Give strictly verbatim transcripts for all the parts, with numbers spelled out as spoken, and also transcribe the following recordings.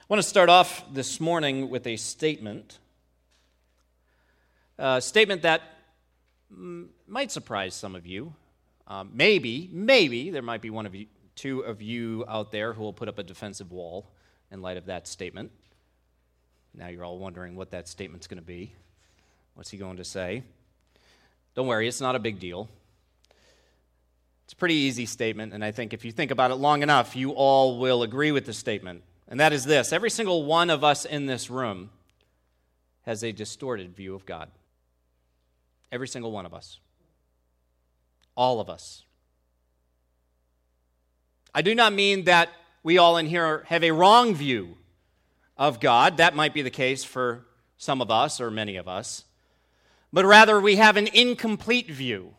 I want to start off this morning with a statement, a statement that m- might surprise some of you. Um, maybe, maybe there might be one of you, two of you out there who will put up a defensive wall in light of that statement. Now you're all wondering what that statement's going to be. What's he going to say? Don't worry, it's not a big deal. It's a pretty easy statement, and I think if you think about it long enough, you all will agree with the statement. And that is this: every single one of us in this room has a distorted view of God. Every single one of us. All of us. I do not mean that we all in here have a wrong view of God. That might be the case for some of us or many of us. But rather, we have an incomplete view.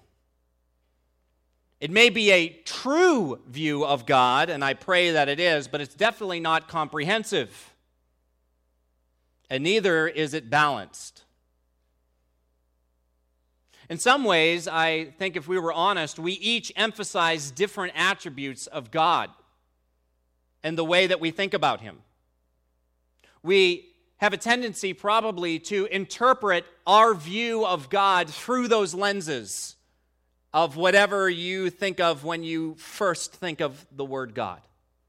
It may be a true view of God, and I pray that it is, but it's definitely not comprehensive. And neither is it balanced. In some ways, I think if we were honest, we each emphasize different attributes of God and the way that we think about Him. We have a tendency probably to interpret our view of God through those lenses of whatever you think of when you first think of the word God.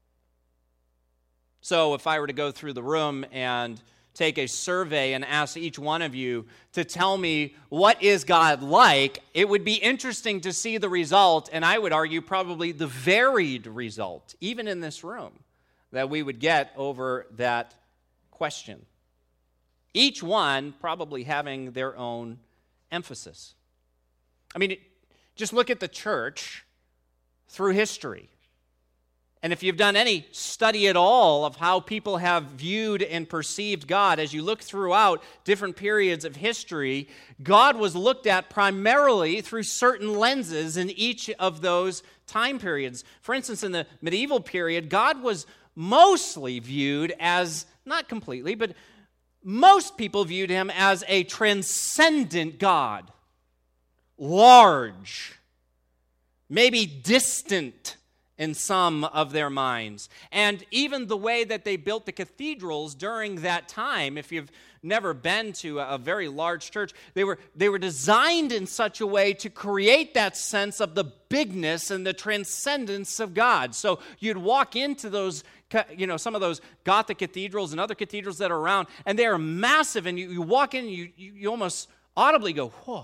So if I were to go through the room and take a survey and ask each one of you to tell me what is God like, it would be interesting to see the result, and I would argue probably the varied result, even in this room, that we would get over that question. Each one probably having their own emphasis. I mean, just look at the church through history. And if you've done any study at all of how people have viewed and perceived God, as you look throughout different periods of history, God was looked at primarily through certain lenses in each of those time periods. For instance, in the medieval period, God was mostly viewed as, not completely, but most people viewed him as a transcendent God. Large, maybe distant in some of their minds. And even the way that they built the cathedrals during that time, if you've never been to a very large church, they were they were designed in such a way to create that sense of the bigness and the transcendence of God. So you'd walk into those, you know, some of those Gothic cathedrals and other cathedrals that are around, and they are massive, and you, you walk in and you, you, you almost audibly go, whoa.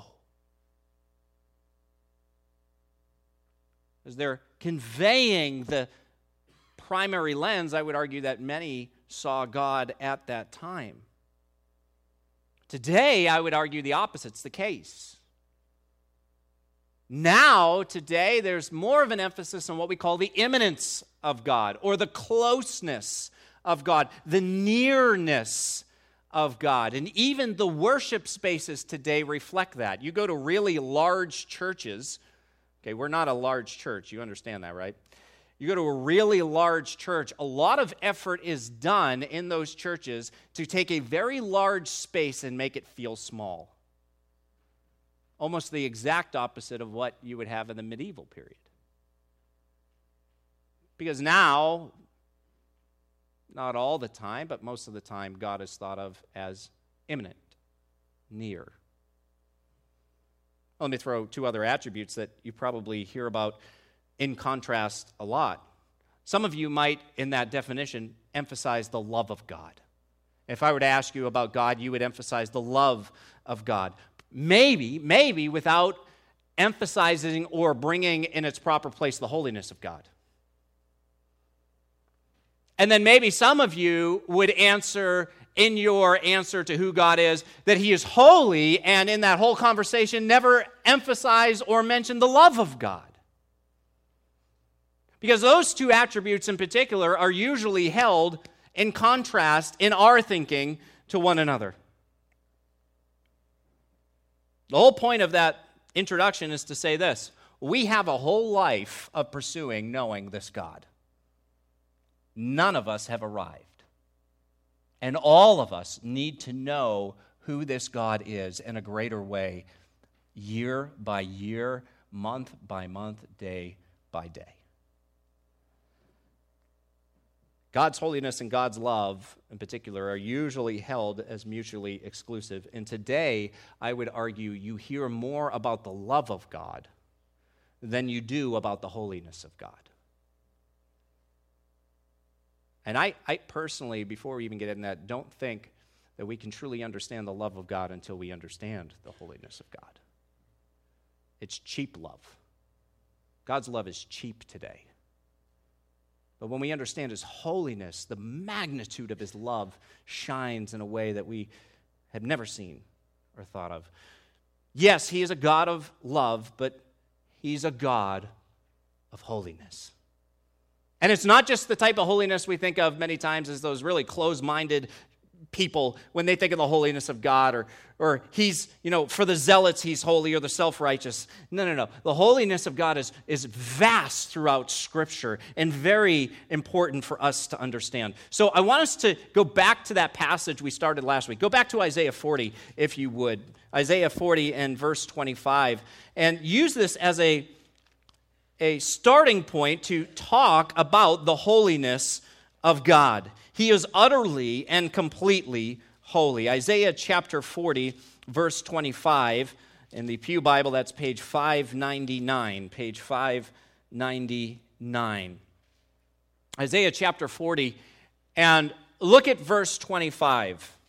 As they're conveying the primary lens, I would argue that many saw God at that time. Today, I would argue the opposite's the case. Now, today, there's more of an emphasis on what we call the immanence of God, or the closeness of God, the nearness of God. And even the worship spaces today reflect that. You go to really large churches. Okay, we're not a large church. You understand that, right? You go to a really large church, a lot of effort is done in those churches to take a very large space and make it feel small. Almost the exact opposite of what you would have in the medieval period. Because now, not all the time, but most of the time, God is thought of as immanent, near. Let me throw two other attributes that you probably hear about in contrast a lot. Some of you might, in that definition, emphasize the love of God. If I were to ask you about God, you would emphasize the love of God. Maybe, maybe without emphasizing or bringing in its proper place the holiness of God. And then maybe some of you would answer in your answer to who God is, that He is holy, and in that whole conversation never emphasize or mention the love of God. Because those two attributes in particular are usually held in contrast in our thinking to one another. The whole point of that introduction is to say this: we have a whole life of pursuing knowing this God. None of us have arrived. And all of us need to know who this God is in a greater way, year by year, month by month, day by day. God's holiness and God's love, in particular, are usually held as mutually exclusive. And today, I would argue you hear more about the love of God than you do about the holiness of God. And I, I personally, before we even get into that, don't think that we can truly understand the love of God until we understand the holiness of God. It's cheap love. God's love is cheap today. But when we understand His holiness, the magnitude of His love shines in a way that we have never seen or thought of. Yes, He is a God of love, but He's a God of holiness. And it's not just the type of holiness we think of many times as those really closed-minded people when they think of the holiness of God, or, or He's, you know, for the zealots He's holy, or the self-righteous. No, no, no. The holiness of God is, is vast throughout Scripture and very important for us to understand. So I want us to go back to that passage we started last week. Go back to Isaiah forty, if you would. Isaiah forty and verse twenty-five. And use this as a, a starting point to talk about the holiness of God. He is utterly and completely holy. Isaiah chapter forty, verse twenty-five. In the Pew Bible, that's page five ninety-nine. Page five ninety-nine. Isaiah chapter forty, and look at verse twenty-five.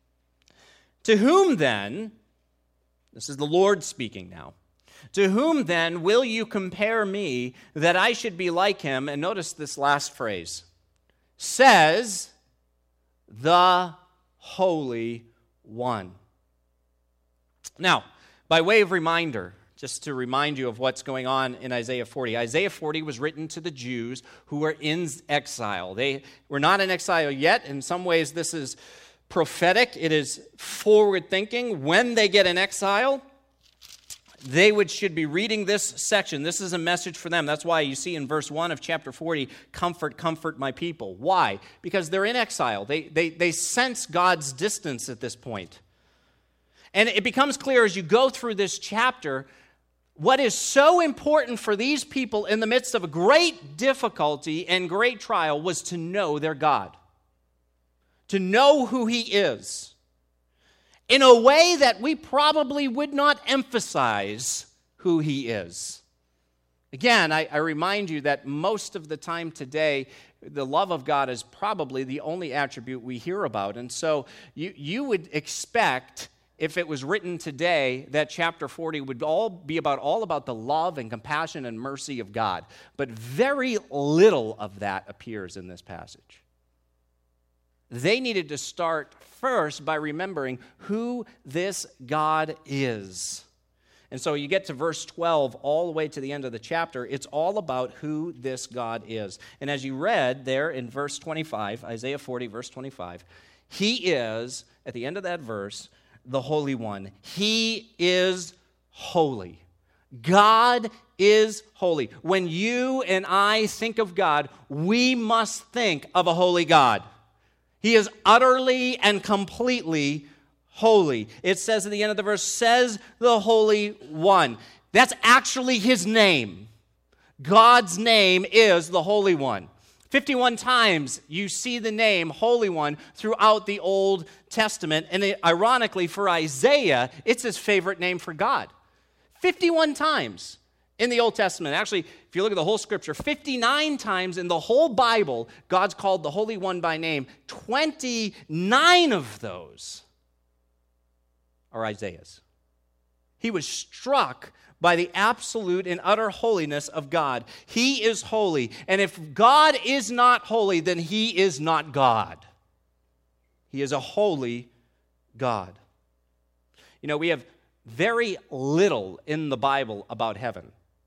To whom then, this is the Lord speaking now, to whom then will you compare me that I should be like him? And notice this last phrase. Says the Holy One. Now, by way of reminder, just to remind you of what's going on in Isaiah forty, Isaiah forty was written to the Jews who were in exile. They were not in exile yet. In some ways, this is prophetic. It is forward-thinking. When they get in exile, they would should be reading this section. This is a message for them. That's why you see in verse one of chapter forty, comfort, comfort my people. Why? Because they're in exile. They, they, they sense God's distance at this point. And it becomes clear as you go through this chapter, what is so important for these people in the midst of a great difficulty and great trial was to know their God, to know who He is, in a way that we probably would not emphasize who He is. Again, I, I remind you that most of the time today, the love of God is probably the only attribute we hear about. And so you, you would expect, if it was written today, that chapter forty would all be about all about the love and compassion and mercy of God. But very little of that appears in this passage. They needed to start first by remembering who this God is. And so you get to verse twelve all the way to the end of the chapter. It's all about who this God is. And as you read there in verse twenty-five, Isaiah forty, verse twenty-five, He is, at the end of that verse, the Holy One. He is holy. God is holy. When you and I think of God, we must think of a holy God. He is utterly and completely holy. It says at the end of the verse, says the Holy One. That's actually His name. God's name is the Holy One. fifty-one times you see the name Holy One throughout the Old Testament. And it, ironically, for Isaiah, it's his favorite name for God. fifty-one times in the Old Testament. Actually, if you look at the whole Scripture, fifty-nine times in the whole Bible, God's called the Holy One by name. twenty-nine of those are Isaiah's. He was struck by the absolute and utter holiness of God. He is holy. And if God is not holy, then He is not God. He is a holy God. You know, we have very little in the Bible about heaven.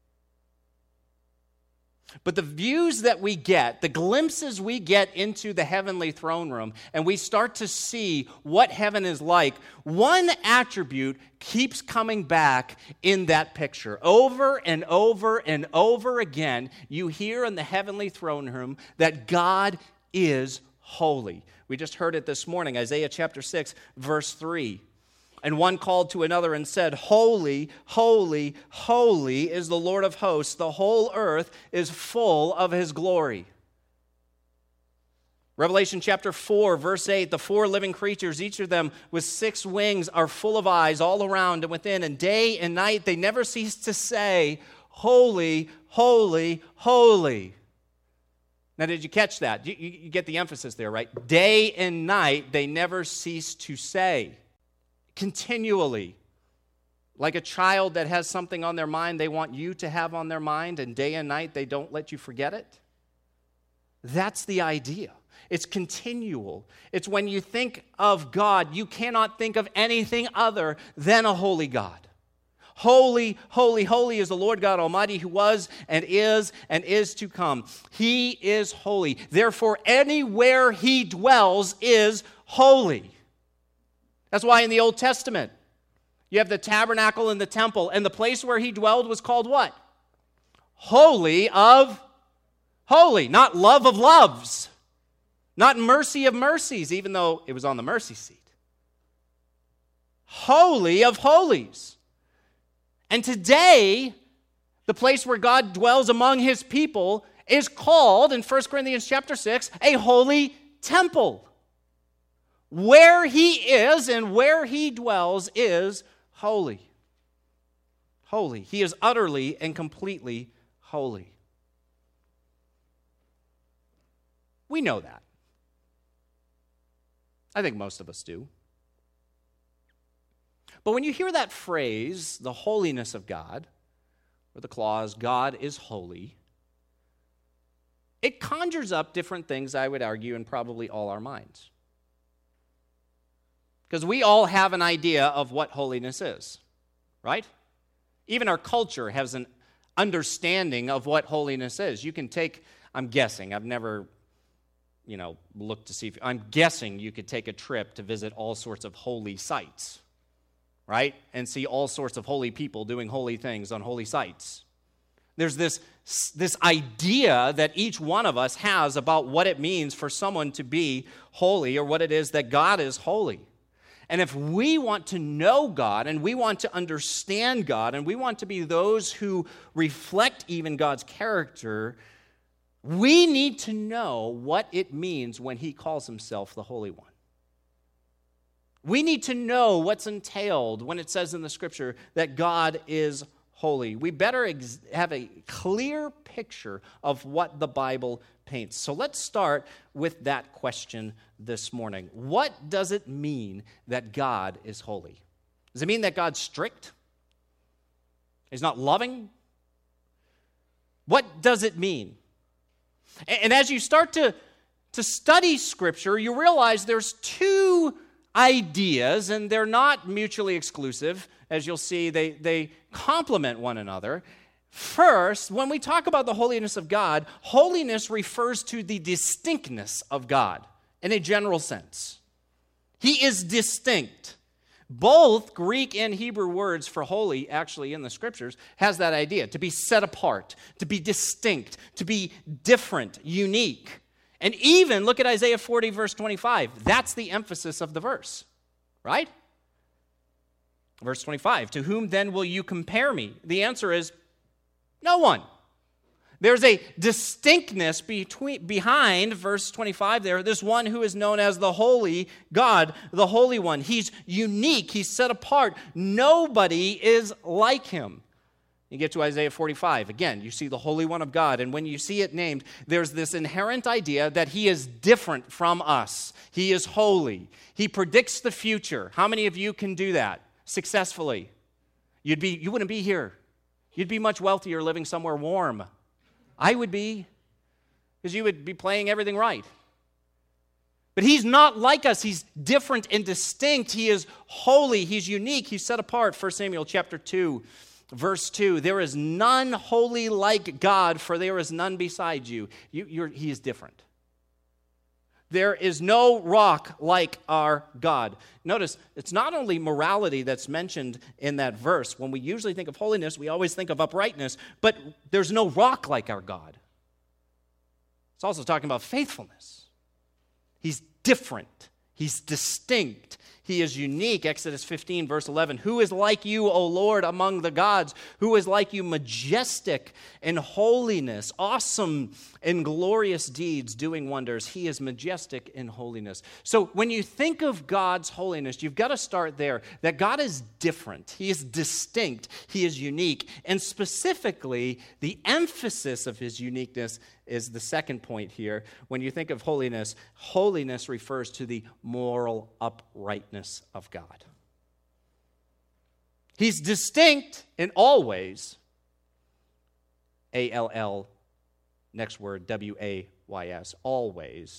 But the views that we get, the glimpses we get into the heavenly throne room, and we start to see what heaven is like, one attribute keeps coming back in that picture. Over and over and over again, you hear in the heavenly throne room that God is holy. We just heard it this morning, Isaiah chapter six, verse three. And one called to another and said, Holy, holy, holy is the Lord of hosts. The whole earth is full of His glory. Revelation chapter four, verse eight, the four living creatures, each of them with six wings, are full of eyes all around and within, and day and night they never cease to say, holy, holy, holy. Now, did you catch that? You, you, you get the emphasis there, right? Day and night they never cease to say. Continually. Like a child that has something on their mind they want you to have on their mind, and day and night they don't let you forget it. That's the idea. It's continual. It's when you think of God, you cannot think of anything other than a holy God. Holy, holy, holy is the Lord God Almighty, who was and is and is to come. He is holy. Therefore, anywhere he dwells is holy. That's why in the Old Testament, you have the tabernacle and the temple, and the place where he dwelled was called what? Holy of holy, not love of loves. Not mercy of mercies, even though it was on the mercy seat. Holy of holies. And today, the place where God dwells among his people is called, in First Corinthians chapter six, a holy temple. Where he is and where he dwells is holy. Holy. He is utterly and completely holy. We know that. I think most of us do. But when you hear that phrase, the holiness of God, or the clause, God is holy, it conjures up different things, I would argue, in probably all our minds. Because we all have an idea of what holiness is, right? Even our culture has an understanding of what holiness is. You can take, I'm guessing, I've never, you know, looked to see if, I'm guessing you could take a trip to visit all sorts of holy sites, right? And see all sorts of holy people doing holy things on holy sites. There's this, this idea that each one of us has about what it means for someone to be holy, or what it is that God is holy. And if we want to know God, and we want to understand God, and we want to be those who reflect even God's character, we need to know what it means when he calls himself the Holy One. We need to know what's entailed when it says in the Scripture that God is holy. We better ex- have a clear picture of what the Bible paints. So let's start with that question this morning. What does it mean that God is holy? Does it mean that God's strict? He's not loving? What does it mean? And, and as you start to, to study Scripture, you realize there's two ideas, and they're not mutually exclusive. As you'll see, they, they complement one another. First, when we talk about the holiness of God, holiness refers to the distinctness of God in a general sense. He is distinct. Both Greek and Hebrew words for holy, actually in the Scriptures, has that idea, to be set apart, to be distinct, to be different, unique. And even, look at Isaiah forty, verse twenty-five. That's the emphasis of the verse, right? Verse twenty-five, to whom then will you compare me? The answer is no one. There's a distinctness between, behind verse twenty-five there, this one who is known as the Holy God, the Holy One. He's unique. He's set apart. Nobody is like him. You get to Isaiah forty-five. Again, you see the Holy One of God, and when you see it named, there's this inherent idea that he is different from us. He is holy. He predicts the future. How many of you can do that successfully? You'd be, you wouldn't be here. You'd be much wealthier living somewhere warm. I would be, because you would be playing everything right. But he's not like us. He's different and distinct. He is holy. He's unique. He's set apart. First Samuel chapter two. Verse two, there is none holy like God, for there is none beside you. you you're, he is different. There is no rock like our God. Notice, it's not only morality that's mentioned in that verse. When we usually think of holiness, we always think of uprightness, but there's no rock like our God. It's also talking about faithfulness. He's different. He's distinct. He is unique. Exodus fifteen, verse eleven. Who is like you, O Lord, among the gods? Who is like you, majestic in holiness, awesome in glorious deeds, doing wonders? He is majestic in holiness. So when you think of God's holiness, you've got to start there, that God is different. He is distinct. He is unique. And specifically, the emphasis of his uniqueness is the second point here. When you think of holiness, holiness refers to the moral uprightness of God. He's distinct in all ways. A L L, next word, W A Y S, always.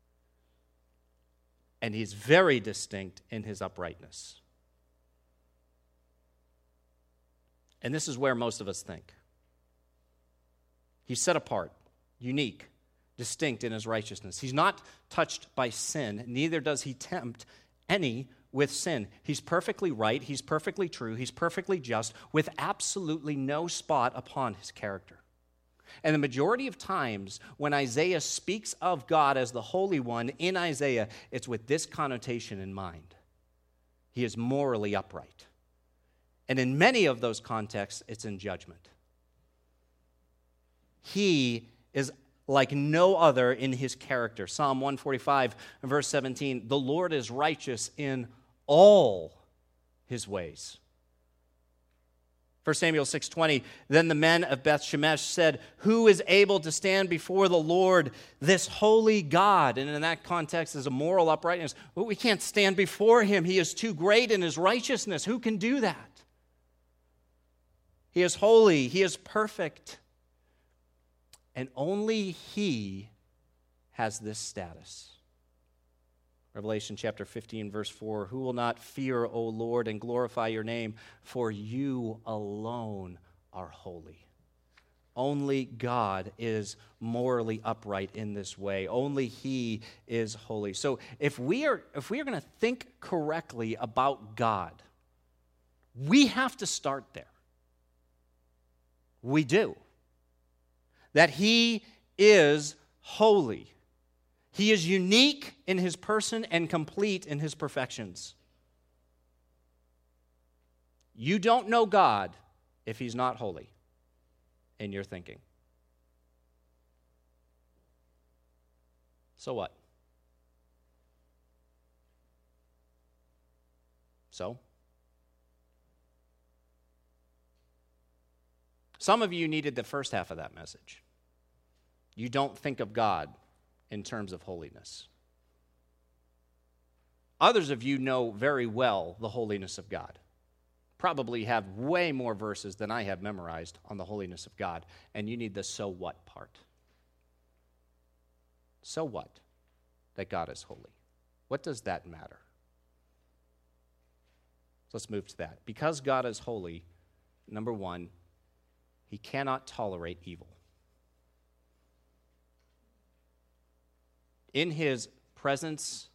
And he's very distinct in his uprightness. And this is where most of us think. He's set apart, unique, distinct in his righteousness. He's not touched by sin, neither does he tempt any with sin. He's perfectly right, he's perfectly true, he's perfectly just, with absolutely no spot upon his character. And the majority of times when Isaiah speaks of God as the Holy One in Isaiah, it's with this connotation in mind. He is morally upright. And in many of those contexts, it's in judgment. He is like no other in his character. Psalm one forty-five, verse seventeen, the Lord is righteous in all his ways. First Samuel six twenty, then the men of Beth Shemesh said, who is able to stand before the Lord, this holy God? And in that context is a moral uprightness. Well, we can't stand before him. He is too great in his righteousness. Who can do that? He is holy. He is perfect. And only he has this status. Revelation chapter fifteen, verse four, who will not fear, O Lord, and glorify your name, for you alone are holy. Only God is morally upright in this way. Only he is holy. So if we are if we are going to think correctly about God, we have to start there. We do. That he is holy. He is unique in his person and complete in his perfections. You don't know God if he's not holy in your thinking. So what? So? Some of you needed the first half of that message. You don't think of God in terms of holiness. Others of you know very well the holiness of God. Probably have way more verses than I have memorized on the holiness of God, and you need the so what part. So what that God is holy? What does that matter? So let's move to that. Because God is holy, number one, he cannot tolerate evil. In his presence,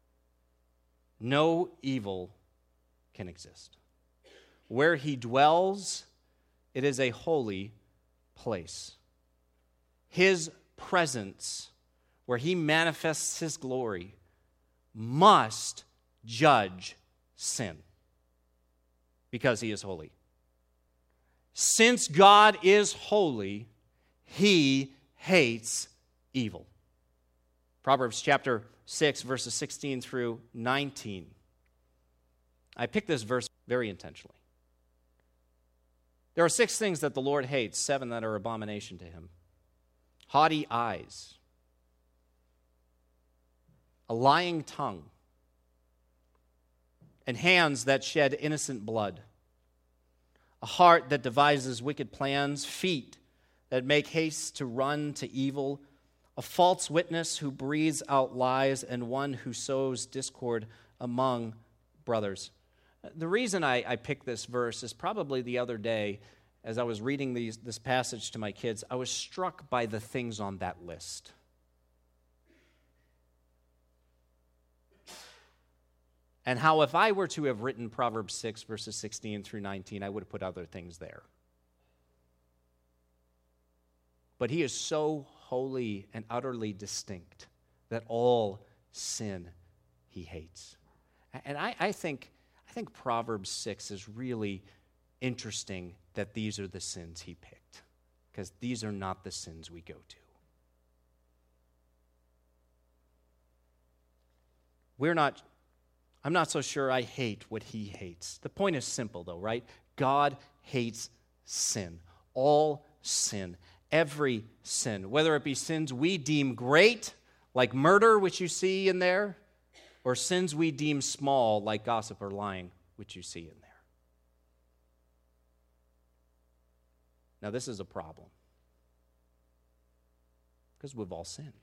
no evil can exist. Where he dwells, it is a holy place. His presence, where he manifests his glory, must judge sin because he is holy. Since God is holy, he hates evil. Proverbs chapter six, verses sixteen through nineteen. I picked this verse very intentionally. There are six things that the Lord hates, seven that are abomination to him. Haughty eyes, a lying tongue, and hands that shed innocent blood, a heart that devises wicked plans, feet that make haste to run to evil, a false witness who breathes out lies, and one who sows discord among brothers. The reason I, I picked this verse is probably the other day, as I was reading these, this passage to my kids, I was struck by the things on that list. And how if I were to have written Proverbs six, verses sixteen through nineteen, I would have put other things there. But he is so holy and utterly distinct that all sin he hates. And I, I think I think Proverbs six is really interesting that these are the sins he picked, because these are not the sins we go to. We're not, I'm not so sure I hate what he hates. The point is simple though, right? God hates sin. All sin. Every sin. Whether it be sins we deem great, like murder, which you see in there, or sins we deem small, like gossip or lying, which you see in there. Now this is a problem, because we've all sinned.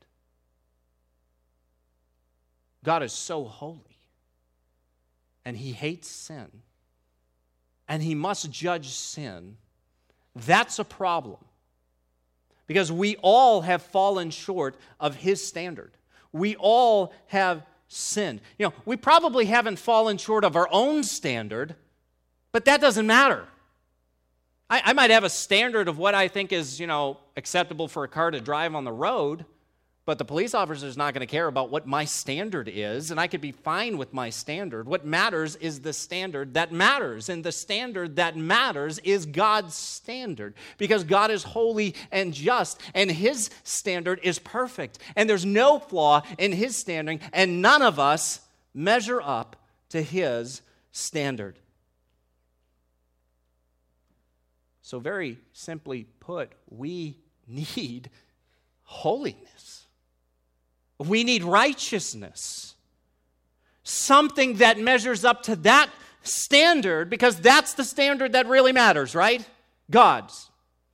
God is so holy, and he hates sin, and he must judge sin. That's a problem, because we all have fallen short of his standard. We all have sinned. You know, we probably haven't fallen short of our own standard, but that doesn't matter. I, I might have a standard of what I think is, you know, acceptable for a car to drive on the road, but the police officer is not going to care about what my standard is, and I could be fine with my standard. What matters is the standard that matters, and the standard that matters is God's standard, because God is holy and just, and his standard is perfect, and there's no flaw in his standard, and none of us measure up to his standard. So very simply put, we need holiness. We need righteousness, something that measures up to that standard, because that's the standard that really matters, right? God's.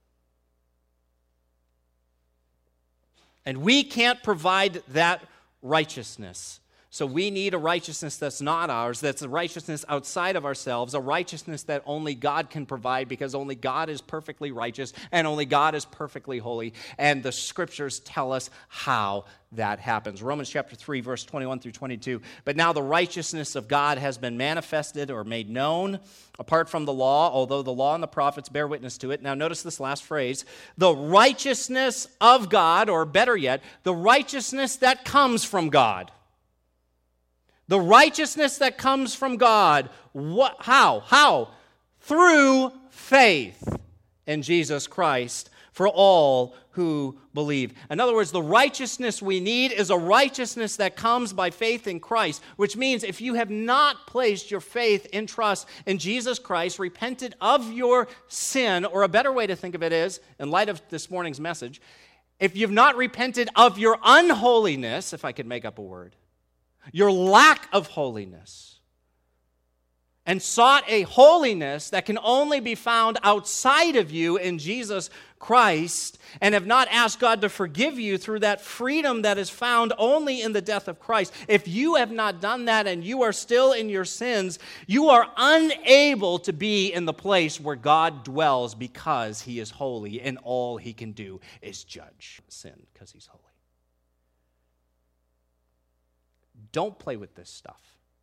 And we can't provide that righteousness. So we need a righteousness that's not ours, that's a righteousness outside of ourselves, a righteousness that only God can provide, because only God is perfectly righteous and only God is perfectly holy. And the scriptures tell us how that happens. Romans chapter three, verse twenty-one through twenty-two. But now the righteousness of God has been manifested or made known apart from the law, although the law and the prophets bear witness to it. Now notice this last phrase. The righteousness of God, or better yet, the righteousness that comes from God. The righteousness that comes from God. What? How? How? Through faith in Jesus Christ for all who believe. In other words, the righteousness we need is a righteousness that comes by faith in Christ, which means if you have not placed your faith and trust in Jesus Christ, repented of your sin, or a better way to think of it is, in light of this morning's message, if you've not repented of your unholiness, if I could make up a word, your lack of holiness, and sought a holiness that can only be found outside of you in Jesus Christ, and have not asked God to forgive you through that freedom that is found only in the death of Christ, if you have not done that and you are still in your sins, you are unable to be in the place where God dwells, because he is holy and all he can do is judge sin because he's holy. Don't play with this stuff.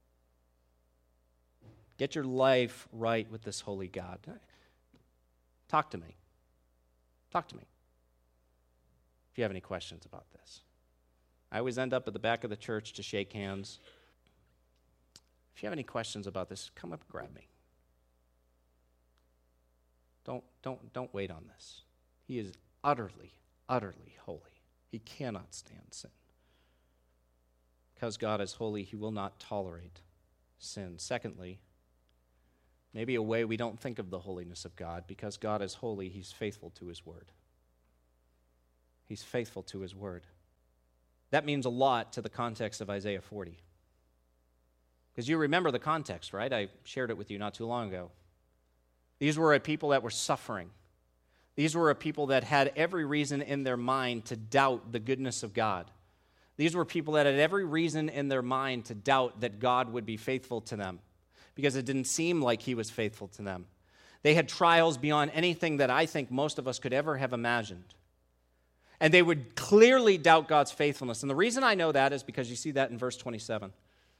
Get your life right with this holy God. Talk to me. Talk to me if you have any questions about this. I always end up at the back of the church to shake hands. If you have any questions about this, come up and grab me. Don't, don't, don't wait on this. He is utterly, utterly holy. He cannot stand sin. Because God is holy, he will not tolerate sin. Secondly, maybe a way we don't think of the holiness of God, because God is holy, he's faithful to his word. He's faithful to his word. That means a lot to the context of Isaiah forty. Because you remember the context, right? I shared it with you not too long ago. These were a people that were suffering. These were a people that had every reason in their mind to doubt the goodness of God. These were people that had every reason in their mind to doubt that God would be faithful to them, because it didn't seem like he was faithful to them. They had trials beyond anything that I think most of us could ever have imagined. And they would clearly doubt God's faithfulness. And the reason I know that is because you see that in verse twenty-seven.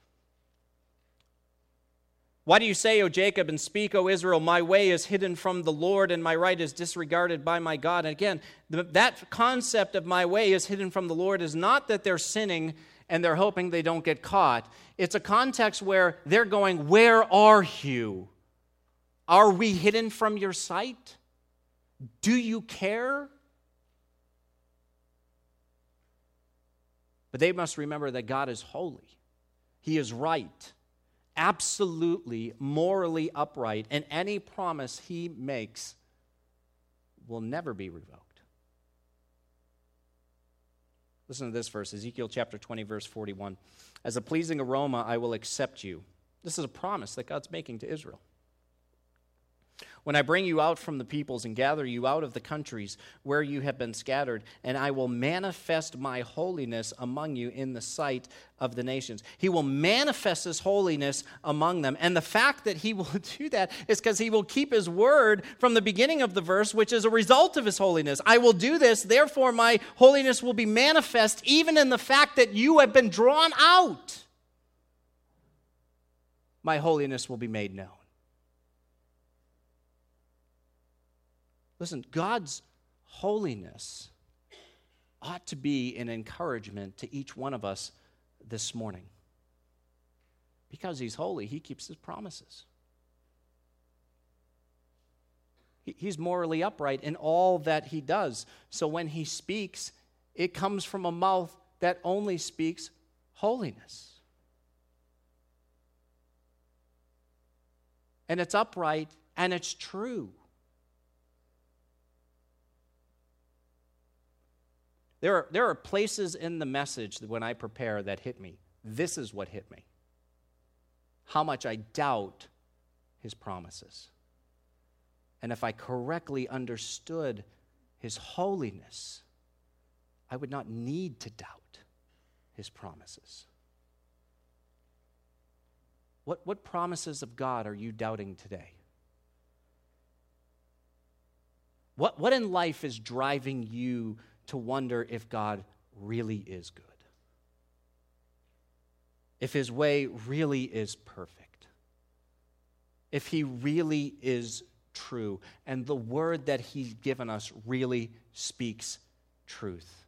Why do you say, O Jacob, and speak, O Israel, my way is hidden from the Lord, and my right is disregarded by my God? And again, the, that concept of my way is hidden from the Lord is not that they're sinning and they're hoping they don't get caught. It's a context where they're going, where are you? Are we hidden from your sight? Do you care? But they must remember that God is holy. He is right, absolutely morally upright, and any promise he makes will never be revoked. Listen to this verse, Ezekiel chapter twenty, verse forty-one. As a pleasing aroma, I will accept you. This is a promise that God's making to Israel. When I bring you out from the peoples and gather you out of the countries where you have been scattered, and I will manifest my holiness among you in the sight of the nations. He will manifest his holiness among them. And the fact that he will do that is because he will keep his word from the beginning of the verse, which is a result of his holiness. I will do this, therefore my holiness will be manifest even in the fact that you have been drawn out. My holiness will be made known. Listen, God's holiness ought to be an encouragement to each one of us this morning. Because he's holy, he keeps his promises. He's morally upright in all that he does. So when he speaks, it comes from a mouth that only speaks holiness. And it's upright and it's true. There are, there are places in the message that when I prepare that hit me. This is what hit me. How much I doubt his promises. And if I correctly understood his holiness, I would not need to doubt his promises. What, what promises of God are you doubting today? What, what in life is driving you to wonder if God really is good? If his way really is perfect? If he really is true? And the word that he's given us really speaks truth?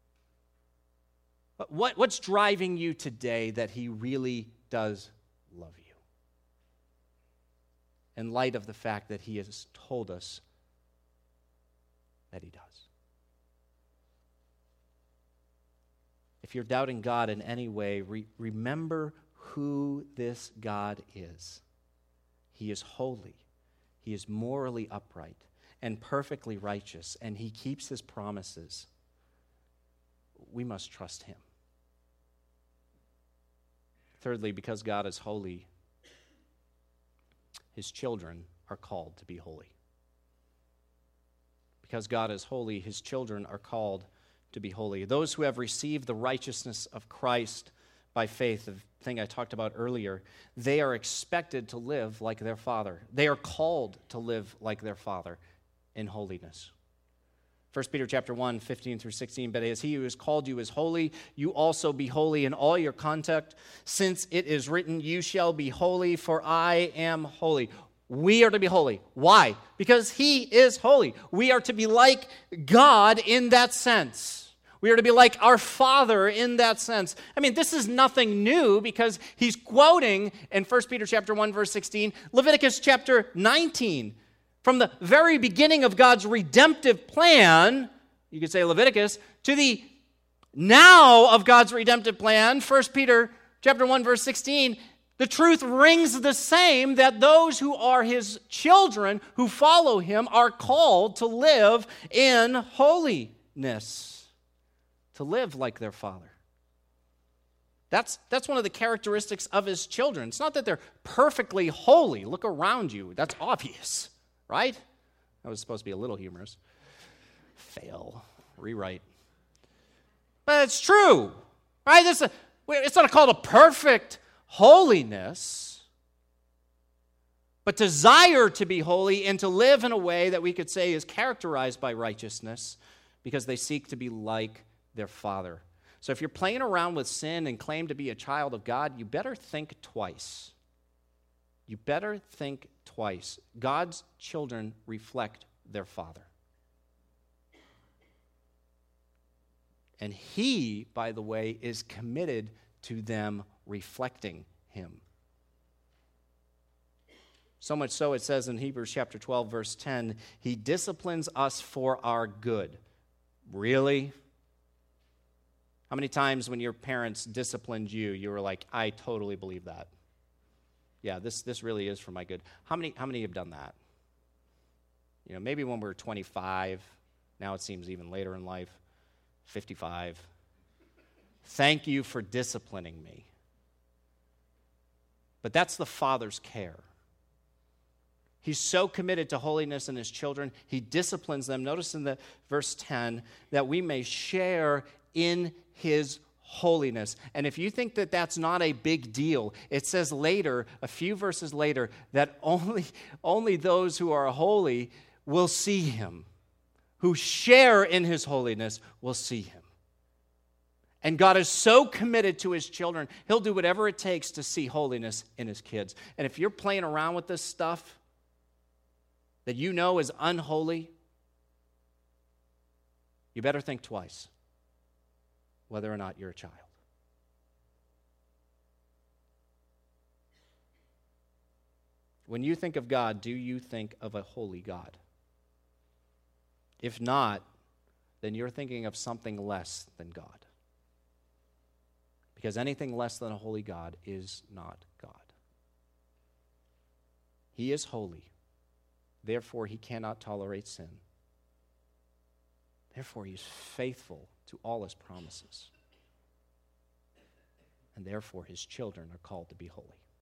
What, what's driving you today that he really does love you? In light of the fact that he has told us that he does. If you're doubting God in any way, re- remember who this God is. He is holy. He is morally upright and perfectly righteous, and he keeps his promises. We must trust him. Thirdly, because God is holy, his children are called to be holy. Because God is holy, his children are called to be holy. Those who have received the righteousness of Christ by faith, the thing I talked about earlier, they are expected to live like their Father. They are called to live like their Father in holiness. First Peter chapter one, fifteen through sixteen, but as he who has called you is holy, you also be holy in all your conduct, since it is written, you shall be holy, for I am holy. We are to be holy. Why? Because he is holy. We are to be like God in that sense. We are to be like our Father in that sense. I mean, this is nothing new because he's quoting in First Peter chapter one, verse sixteen, Leviticus chapter nineteen. From the very beginning of God's redemptive plan, you could say Leviticus, to the now of God's redemptive plan, First Peter chapter one, verse sixteen, the truth rings the same that those who are his children, who follow him, are called to live in holiness. To live like their Father. That's, that's one of the characteristics of his children. It's not that they're perfectly holy. Look around you. That's obvious, right? That was supposed to be a little humorous. Fail. Rewrite. But it's true, right? It's, a, it's not called a perfect holiness, but desire to be holy and to live in a way that we could say is characterized by righteousness because they seek to be like their Father. So if you're playing around with sin and claim to be a child of God, you better think twice. You better think twice. God's children reflect their Father. And he, by the way, is committed to them reflecting him. So much so, it says in Hebrews chapter twelve, verse ten, he disciplines us for our good. Really? How many times when your parents disciplined you, you were like, I totally believe that. Yeah, this, this really is for my good. How many, how many have done that? You know, maybe when we were twenty-five, now it seems even later in life, fifty-five. Thank you for disciplining me. But that's the Father's care. He's so committed to holiness in his children, he disciplines them. Notice in the verse ten, that we may share in his holiness. And if you think that that's not a big deal, it says later, a few verses later, that only, only those who are holy will see him. Who share in his holiness will see him. And God is so committed to his children, he'll do whatever it takes to see holiness in his kids. And if you're playing around with this stuff that you know is unholy, you better think twice whether or not you're a child. When you think of God, do you think of a holy God? If not, then you're thinking of something less than God. Because anything less than a holy God is not God. He is holy. Therefore, he cannot tolerate sin. Therefore, he is faithful to all his promises. And therefore, his children are called to be holy.